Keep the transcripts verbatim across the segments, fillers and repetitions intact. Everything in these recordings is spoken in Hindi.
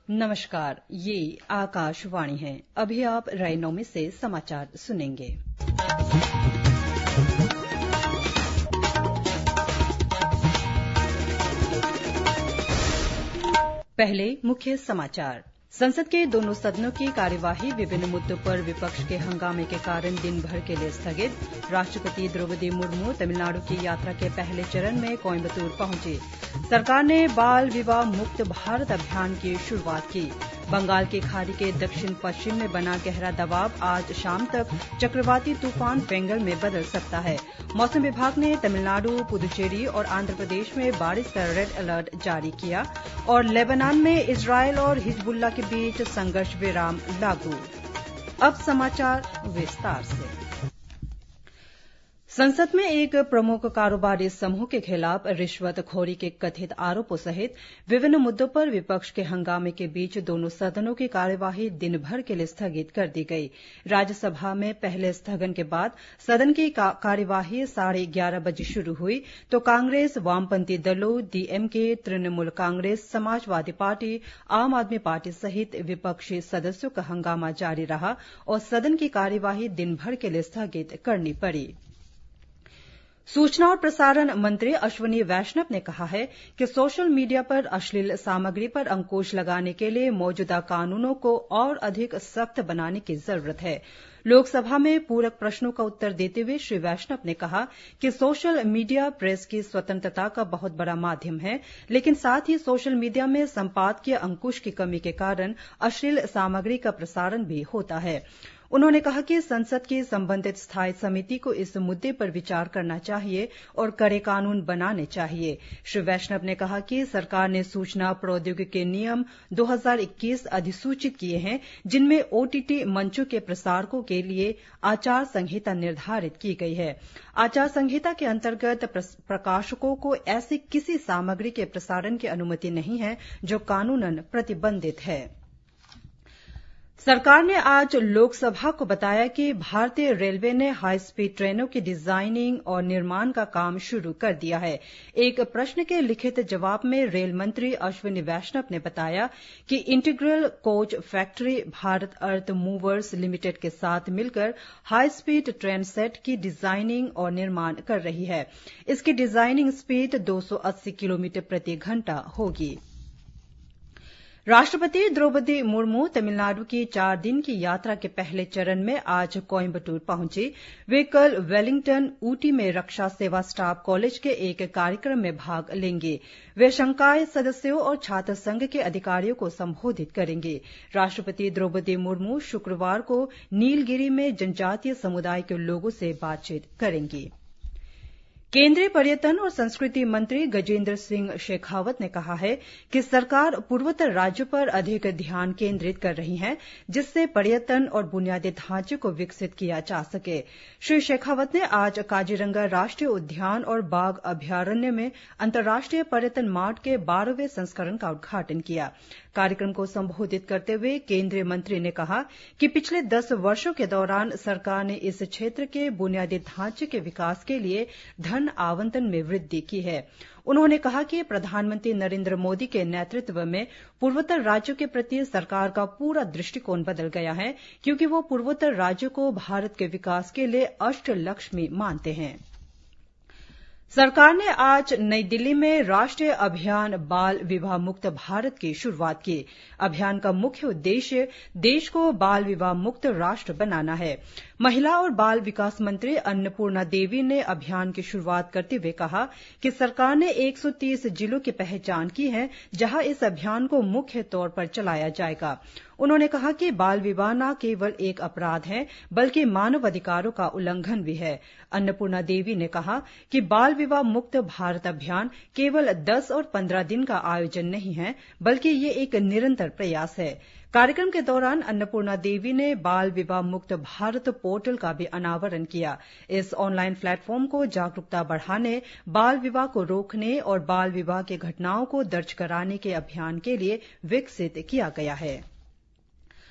नमस्कार, ये आकाशवाणी है। अभी आप रायनोमी से समाचार सुनेंगे। पहले मुख्य समाचार। संसद के दोनों सदनों की कार्यवाही विभिन्न मुद्दों पर विपक्ष के हंगामे के कारण दिन भर के लिए स्थगित। राष्ट्रपति द्रौपदी मुर्मू तमिलनाडु की यात्रा के पहले चरण में कोयम्बटूर पहुंची। सरकार ने बाल विवाह मुक्त भारत अभियान की शुरुआत की। बंगाल की खाड़ी के दक्षिण पश्चिम में बना गहरा दबाव आज शाम तक चक्रवाती तूफान फेंगल में बदल सकता है। मौसम विभाग ने तमिलनाडु, पुदुचेरी और आंध्र प्रदेश में बारिश का रेड अलर्ट जारी किया। और लेबनान में इजरायल और हिजबुल्लाह के बीच संघर्ष विराम लागू। अब समाचार विस्तार से। संसद में एक प्रमुख कारोबारी समूह के खिलाफ रिश्वतखोरी के कथित आरोपों सहित विभिन्न मुद्दों पर विपक्ष के हंगामे के बीच दोनों सदनों की कार्यवाही दिन भर के लिए स्थगित कर दी गई। राज्यसभा में पहले स्थगन के बाद सदन की का, कार्यवाही साढ़े ग्यारह बजे शुरू हुई तो कांग्रेस, वामपंथी दलों, डीएमके, तृणमूल कांग्रेस, समाजवादी पार्टी, आम आदमी पार्टी सहित विपक्षी सदस्यों का हंगामा जारी रहा और सदन की कार्यवाही दिन भर के लिए स्थगित करनी पड़ी। सूचना और प्रसारण मंत्री अश्विनी वैष्णव ने कहा है कि सोशल मीडिया पर अश्लील सामग्री पर अंकुश लगाने के लिए मौजूदा कानूनों को और अधिक सख्त बनाने की जरूरत है। लोकसभा में पूरक प्रश्नों का उत्तर देते हुए श्री वैष्णव ने कहा कि सोशल मीडिया प्रेस की स्वतंत्रता का बहुत बड़ा माध्यम है, लेकिन साथ ही सोशल मीडिया में संपादकीय अंकुश की कमी के कारण अश्लील सामग्री का प्रसारण भी होता है। उन्होंने कहा कि संसद की संबंधित स्थायी समिति को इस मुद्दे पर विचार करना चाहिए और कड़े कानून बनाने चाहिए। श्री वैष्णव ने कहा कि सरकार ने सूचना प्रौद्योगिकी नियम दो हज़ार इक्कीस अधिसूचित किए हैं, जिनमें ओटीटी मंचों के प्रसारकों के लिए आचार संहिता निर्धारित की गई है। आचार संहिता के अंतर्गत प्रकाशकों को ऐसी किसी सामग्री के प्रसारण की अनुमति नहीं है जो कानूनन प्रतिबंधित है। सरकार ने आज लोकसभा को बताया कि भारतीय रेलवे ने हाई स्पीड ट्रेनों की डिजाइनिंग और निर्माण का काम शुरू कर दिया है। एक प्रश्न के लिखित जवाब में रेल मंत्री अश्विनी वैष्णव ने बताया कि integral coach factory Bharat earth movers limited के साथ मिलकर हाई स्पीड ट्रेन सेट की डिजाइनिंग और निर्माण कर रही है। इसकी डिजाइनिंग स्पीड दो सौ अस्सी किलोमीटर प्रति घंटा होगी। राष्ट्रपति द्रौपदी मुर्मू तमिलनाडु की चार दिन की यात्रा के पहले चरण में आज कोयम्बटूर पहुंची। वे कल वेलिंगटन, ऊटी में रक्षा सेवा स्टाफ कॉलेज के एक कार्यक्रम में भाग लेंगे। वे संकाय सदस्यों और छात्र संघ के अधिकारियों को संबोधित करेंगे। राष्ट्रपति द्रौपदी मुर्मू शुक्रवार को नीलगिरी में जनजातीय समुदाय के लोगों से बातचीत करेंगी। केंद्रीय पर्यटन और संस्कृति मंत्री गजेंद्र सिंह शेखावत ने कहा है कि सरकार पूर्वोत्तर राज्यों पर अधिक ध्यान केंद्रित कर रही है, जिससे पर्यटन और बुनियादी ढांचे को विकसित किया जा सके। श्री शेखावत ने आज काजीरंगा राष्ट्रीय उद्यान और बाघ अभयारण्य में अंतर्राष्ट्रीय पर्यटन मार्ट के बारहवें संस्करण का उद्घाटन किया। कार्यक्रम को संबोधित करते हुए केंद्रीय मंत्री ने कहा कि पिछले दस वर्षों के दौरान सरकार ने इस क्षेत्र के बुनियादी ढांचे के विकास के लिए धन आवंटन में वृद्धि की है। उन्होंने कहा कि प्रधानमंत्री नरेंद्र मोदी के नेतृत्व में पूर्वोत्तर राज्यों के प्रति सरकार का पूरा दृष्टिकोण बदल गया है, क्योंकि वो पूर्वोत्तर राज्यों को भारत के विकास के लिए अष्टलक्ष्मी मानते हैं। सरकार ने आज नई दिल्ली में राष्ट्रीय अभियान बाल विवाह मुक्त भारत की शुरुआत की। अभियान का मुख्य उद्देश्य देश को बाल विवाह मुक्त राष्ट्र बनाना है। महिला और बाल विकास मंत्री अन्नपूर्णा देवी ने अभियान की शुरुआत करते हुए कहा कि सरकार ने एक सौ तीस जिलों की पहचान की है, जहां इस अभियान को मुख्य तौर पर चलाया जाएगा। उन्होंने कहा कि बाल विवाह न केवल एक अपराध है, बल्कि मानवाधिकारों का उल्लंघन भी है। अन्नपूर्णा देवी ने कहा कि बाल विवाह मुक्त भारत अभियान केवल दस और पंद्रह दिन का आयोजन नहीं है, बल्कि ये एक निरंतर प्रयास है। कार्यक्रम के दौरान अन्नपूर्णा देवी ने बाल विवाह मुक्त भारत पोर्टल का भी अनावरण किया। इस ऑनलाइन प्लेटफॉर्म को जागरूकता बढ़ाने, बाल विवाह को रोकने और बाल विवाह की घटनाओं को दर्ज कराने के अभियान के लिए विकसित किया गया है।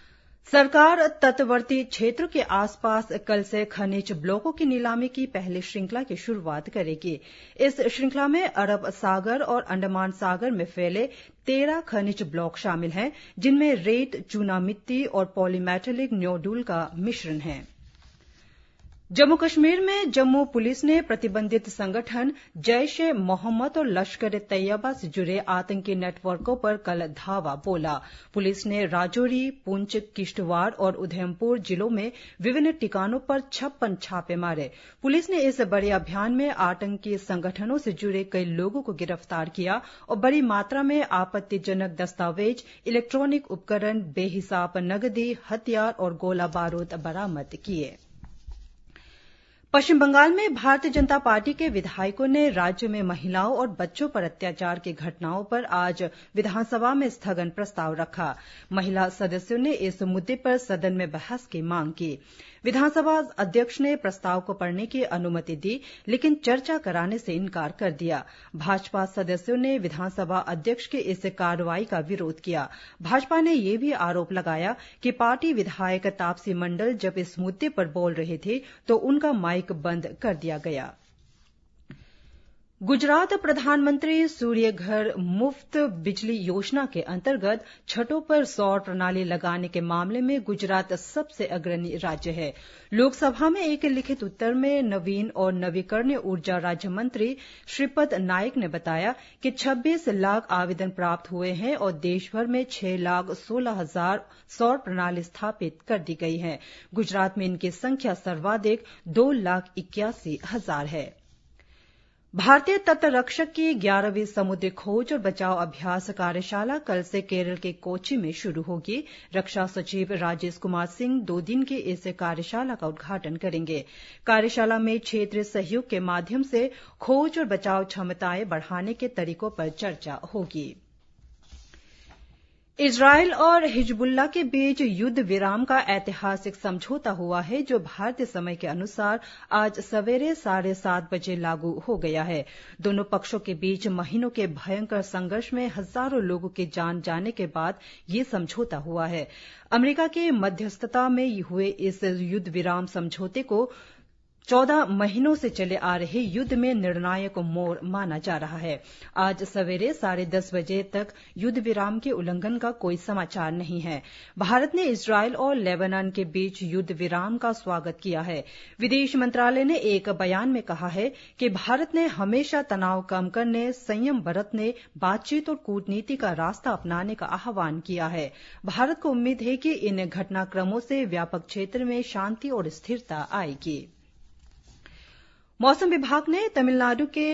सरकार तटवर्ती क्षेत्रों के आसपास कल से खनिज ब्लॉकों की नीलामी की पहली श्रृंखला की शुरुआत करेगी। इस श्रृंखला में अरब सागर और अंडमान सागर में फैले तेरह खनिज ब्लॉक शामिल हैं, जिनमें रेत, चूना मिट्टी और पॉलीमेटेलिक न्योडुल का मिश्रण है। जम्मू कश्मीर में जम्मू पुलिस ने प्रतिबंधित संगठन जैश ए मोहम्मद और लश्कर ए तैयबा से जुड़े आतंकी नेटवर्कों पर कल धावा बोला। पुलिस ने राजौरी, पुंछ, किश्तवाड़ और उधमपुर जिलों में विभिन्न ठिकानों पर छप्पन छापे मारे। पुलिस ने इस बड़े अभियान में आतंकी संगठनों से जुड़े कई लोगों को गिरफ्तार किया और बड़ी मात्रा में आपत्तिजनक दस्तावेज, इलेक्ट्रॉनिक उपकरण, बेहिसाब नगदी, हथियार और गोला बारूद बरामद किए। पश्चिम बंगाल में भारतीय जनता पार्टी के विधायकों ने राज्य में महिलाओं और बच्चों पर अत्याचार की घटनाओं पर आज विधानसभा में स्थगन प्रस्ताव रखा। महिला सदस्यों ने इस मुद्दे पर सदन में बहस की मांग की। विधानसभा अध्यक्ष ने प्रस्ताव को पढ़ने की अनुमति दी, लेकिन चर्चा कराने से इनकार कर दिया। भाजपा सदस्यों ने विधानसभा अध्यक्ष की इस कार्रवाई का विरोध किया। भाजपा ने यह भी आरोप लगाया कि पार्टी विधायक तापसी मंडल जब इस मुद्दे पर बोल रहे थे तो उनका माइक बंद कर दिया गया। गुजरात प्रधानमंत्री सूर्य घर मुफ्त बिजली योजना के अंतर्गत छतों पर सौर प्रणाली लगाने के मामले में गुजरात सबसे अग्रणी राज्य है। लोकसभा में एक लिखित उत्तर में नवीन और नवीकरणीय ऊर्जा राज्य मंत्री श्रीपद नाइक ने बताया कि छब्बीस लाख आवेदन प्राप्त हुए हैं और देशभर में छह लाख सोलह हजार सौर प्रणाली स्थापित कर दी गई है। गुजरात में इनकी संख्या सर्वाधिक दो लाख इक्यासी हजार है। भारतीय तटरक्षक की ग्यारहवीं समुद्री खोज और बचाव अभ्यास कार्यशाला कल से केरल के कोच्चि में शुरू होगी। रक्षा सचिव राजेश कुमार सिंह दो दिन की इस कार्यशाला का उद्घाटन करेंगे। कार्यशाला में क्षेत्रीय सहयोग के माध्यम से खोज और बचाव क्षमताएं बढ़ाने के तरीकों पर चर्चा होगी। इजरायल और हिजबुल्लाह के बीच युद्ध विराम का ऐतिहासिक समझौता हुआ है, जो भारतीय समय के अनुसार आज सवेरे साढ़े सात बजे लागू हो गया है। दोनों पक्षों के बीच महीनों के भयंकर संघर्ष में हजारों लोगों की जान जाने के बाद ये समझौता हुआ है। अमेरिका की मध्यस्थता में हुए इस युद्ध विराम समझौते को चौदह महीनों से चले आ रहे युद्ध में निर्णायक मोड़ माना जा रहा है। आज सवेरे साढ़े दस बजे तक युद्ध विराम के उल्लंघन का कोई समाचार नहीं है। भारत ने इजरायल और लेबनान के बीच युद्ध विराम का स्वागत किया है। विदेश मंत्रालय ने एक बयान में कहा है कि भारत ने हमेशा तनाव कम करने, संयम बरतने, बातचीत और कूटनीति का रास्ता अपनाने का आह्वान किया है। भारत को उम्मीद है कि इन घटनाक्रमों से व्यापक क्षेत्र में शांति और स्थिरता आएगी। मौसम विभाग ने तमिलनाडु के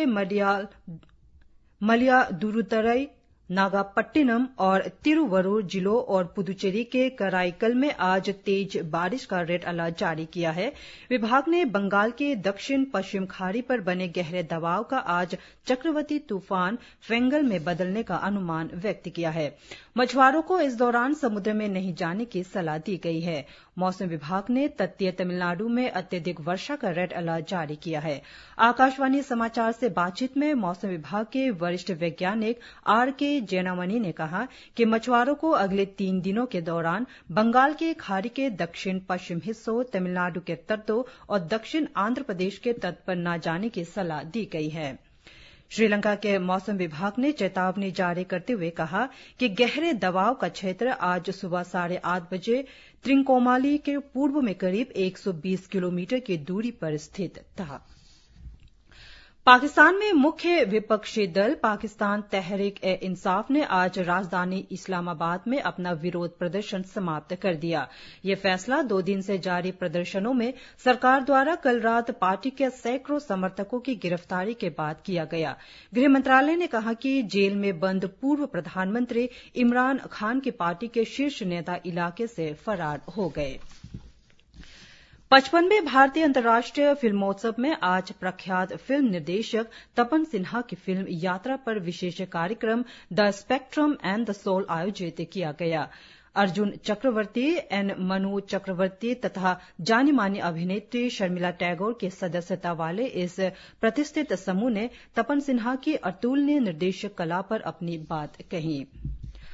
मयिलादुथुरई, नागपट्टिनम और तिरुवरूर जिलों और पुदुचेरी के कराईकल में आज तेज बारिश का रेड अलर्ट जारी किया है। विभाग ने बंगाल के दक्षिण पश्चिम खाड़ी पर बने गहरे दबाव का आज चक्रवाती तूफान फेंगल में बदलने का अनुमान व्यक्त किया है। मछुआरों को इस दौरान समुद्र में नहीं जाने की सलाह दी गई है। मौसम विभाग ने तटीय तमिलनाडु में अत्यधिक वर्षा का रेड अलर्ट जारी किया है। आकाशवाणी समाचार से बातचीत में मौसम विभाग के वरिष्ठ वैज्ञानिक आर के जैनामणि ने कहा कि मछुआरों को अगले तीन दिनों के दौरान बंगाल की खाड़ी के दक्षिण पश्चिम हिस्सों, तमिलनाडु के तटों और दक्षिण आंध्र प्रदेश के तट पर न जाने की सलाह दी गई है। श्रीलंका के मौसम विभाग ने चेतावनी जारी करते हुए कहा कि गहरे दबाव का क्षेत्र आज सुबह साढ़े आठ बजे त्रिंकोमाली के पूर्व में करीब एक सौ बीस किलोमीटर की दूरी पर स्थित था। पाकिस्तान में मुख्य विपक्षी दल पाकिस्तान तहरीक ए इंसाफ ने आज राजधानी इस्लामाबाद में अपना विरोध प्रदर्शन समाप्त कर दिया। ये फैसला दो दिन से जारी प्रदर्शनों में सरकार द्वारा कल रात पार्टी के सैकड़ों समर्थकों की गिरफ्तारी के बाद किया गया। गृह मंत्रालय ने कहा कि जेल में बंद पूर्व प्रधानमंत्री इमरान खान की पार्टी के शीर्ष नेता इलाके से फरार हो गए। पचपनवें भारतीय अंतर्राष्ट्रीय फिल्मोत्सव में आज प्रख्यात फिल्म निर्देशक तपन सिन्हा की फिल्म यात्रा पर विशेष कार्यक्रम the spectrum and the soul आयोजित किया गया। अर्जुन चक्रवर्ती, एन मनु चक्रवर्ती तथा जानी मानी अभिनेत्री शर्मिला टैगोर की सदस्यता वाले इस प्रतिष्ठित समूह ने तपन सिन्हा की अतुलनीय निर्देशक कला पर अपनी बात कही।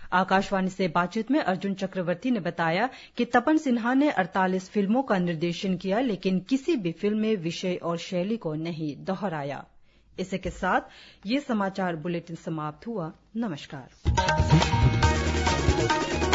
आकाशवाणी से बातचीत में अर्जुन चक्रवर्ती ने बताया कि तपन सिन्हा ने अड़तालीस फिल्मों का निर्देशन किया लेकिन किसी भी फिल्म में विषय और शैली को नहीं दोहराया। इसी के साथ ये समाचार बुलेटिन समाप्त हुआ। नमस्कार।